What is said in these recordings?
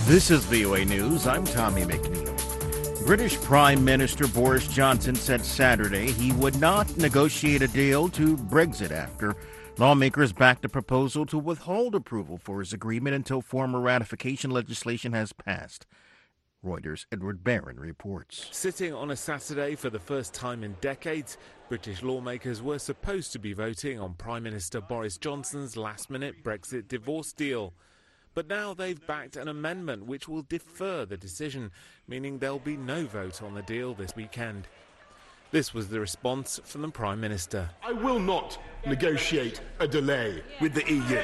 This is VOA News. I'm Tommy McNeil. British Prime Minister Boris Johnson said Saturday he would not negotiate a deal to Brexit after lawmakers backed a proposal to withhold approval for his agreement until formal ratification legislation has passed. Reuters' Edward Barron reports. Sitting on a Saturday for the first time in decades, British lawmakers were supposed to be voting on Prime Minister Boris Johnson's last-minute Brexit divorce deal. But now they've backed an amendment which will defer the decision, meaning there'll be no vote on the deal this weekend. This was the response from the Prime Minister. I will not negotiate a delay with the EU.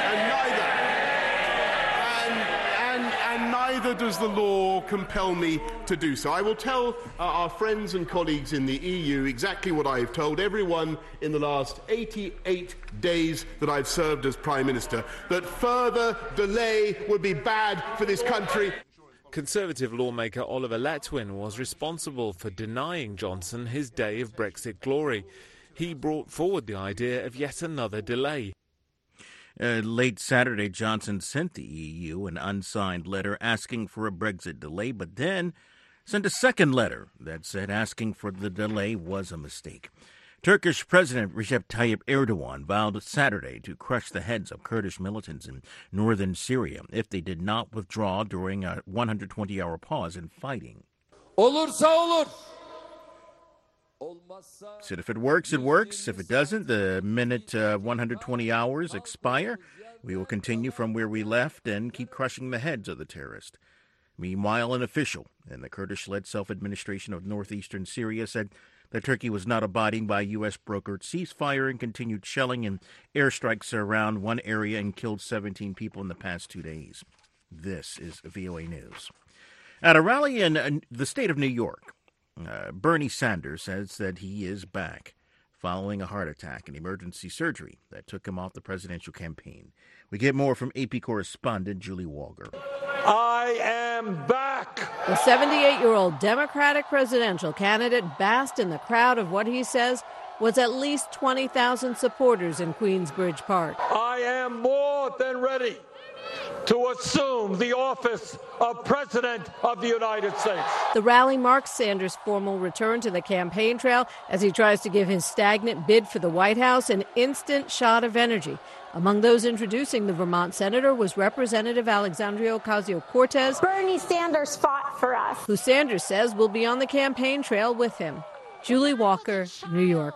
And neither does the law compel me to do so. I will tell our friends and colleagues in the EU exactly what I have told everyone in the last 88 days that I've served as Prime Minister, that further delay would be bad for this country. Conservative lawmaker Oliver Letwin was responsible for denying Johnson his day of Brexit glory. He brought forward the idea of yet another delay. Late Saturday, Johnson sent the EU an unsigned letter asking for a Brexit delay, but then sent a second letter that said asking for the delay was a mistake. Turkish President Recep Tayyip Erdogan vowed Saturday to crush the heads of Kurdish militants in northern Syria if they did not withdraw during a 120-hour pause in fighting. Olursa olur. Said if it works, it works. If it doesn't, the minute 120 hours expire, we will continue from where we left and keep crushing the heads of the terrorists. Meanwhile, an official in the Kurdish-led self-administration of northeastern Syria said that Turkey was not abiding by U.S.-brokered ceasefire and continued shelling and airstrikes around one area and killed 17 people in the past 2 days. This is VOA News. At a rally in the state of New York, Bernie Sanders says that he is back following a heart attack and emergency surgery that took him off the presidential campaign. We get more from AP correspondent Julie Walker. I am back. The 78-year-old Democratic presidential candidate basked in the crowd of what he says was at least 20,000 supporters in Queensbridge Park. I am more than ready to assume the office of President of the United States. The rally marks Sanders' formal return to the campaign trail as he tries to give his stagnant bid for the White House an instant shot of energy. Among those introducing the Vermont senator was Representative Alexandria Ocasio-Cortez. Bernie Sanders fought for us. Who Sanders says will be on the campaign trail with him. Julie Walker, New York.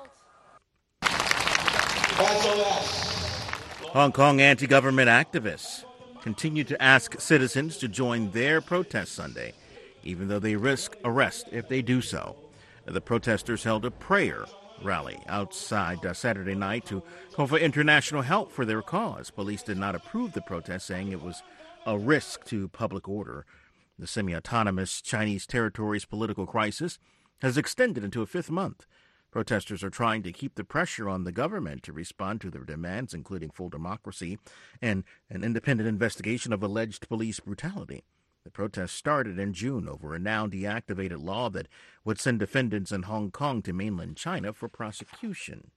Hong Kong anti-government activists continue to ask citizens to join their protest Sunday, even though they risk arrest if they do so. The protesters held a prayer rally outside Saturday night to call for international help for their cause. Police did not approve the protest, saying it was a risk to public order. The semi-autonomous Chinese territory's political crisis has extended into a fifth month. Protesters are trying to keep the pressure on the government to respond to their demands, including full democracy and an independent investigation of alleged police brutality. The protest started in June over a now deactivated law that would send defendants in Hong Kong to mainland China for prosecution.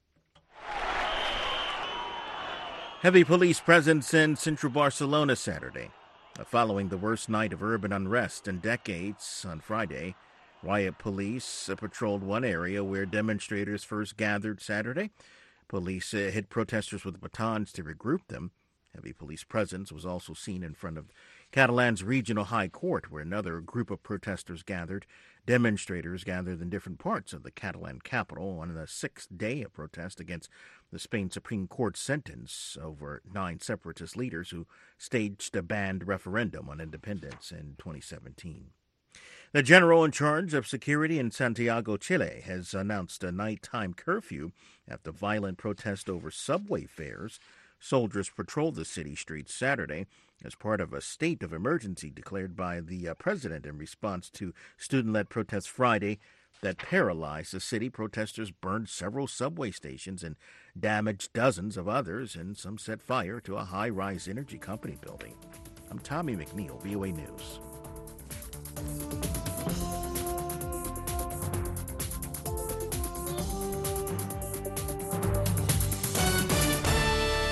Heavy police presence in central Barcelona Saturday. Following the worst night of urban unrest in decades on Friday, riot police patrolled one area where demonstrators first gathered Saturday. Police hit protesters with batons to regroup them. Heavy police presence was also seen in front of Catalan's regional high court, where another group of protesters gathered. Demonstrators gathered in different parts of the Catalan capital on the sixth day of protest against the Spain Supreme Court sentence over 9 separatist leaders who staged a banned referendum on independence in 2017. The general in charge of security in Santiago, Chile, has announced a nighttime curfew after violent protest over subway fares. Soldiers patrolled the city streets Saturday as part of a state of emergency declared by the president in response to student-led protests Friday that paralyzed the city. Protesters burned several subway stations and damaged dozens of others, and some set fire to a high-rise energy company building. I'm Tommy McNeil, VOA News.